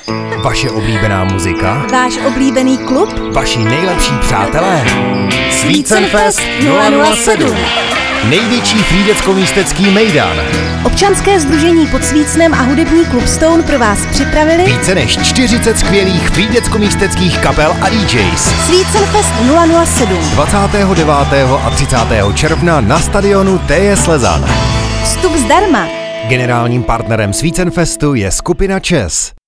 Vaše oblíbená muzika? Váš oblíbený klub? Vaši nejlepší přátelé? Svícenfest 007. Největší frýdecko-místecký mejdan. Občanské sdružení Pod Svícnem a hudební klub Stone pro vás připravili Více než 40 skvělých frýdecko-místeckých kapel a DJs. Svícenfest 007. 29. a 30. června na stadionu TJ Slezan. Vstup zdarma. Generálním partnerem Svícenfestu je skupina ČES.